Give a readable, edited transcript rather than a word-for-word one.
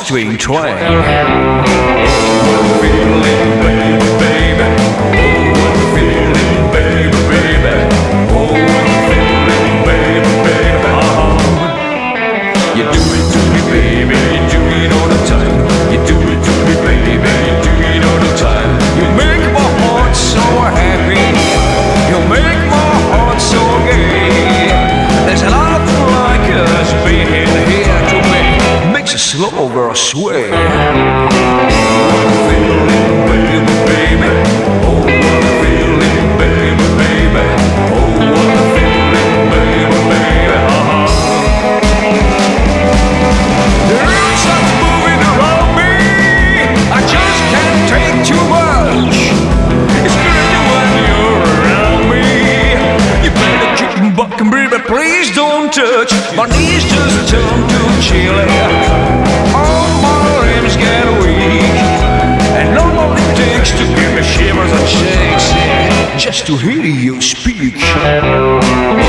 string twang. Slow girl sway. Please don't touch. My knees just turn to chili. All my limbs get weak, and all it takes to give me shivers and shakes, just to hear you speak.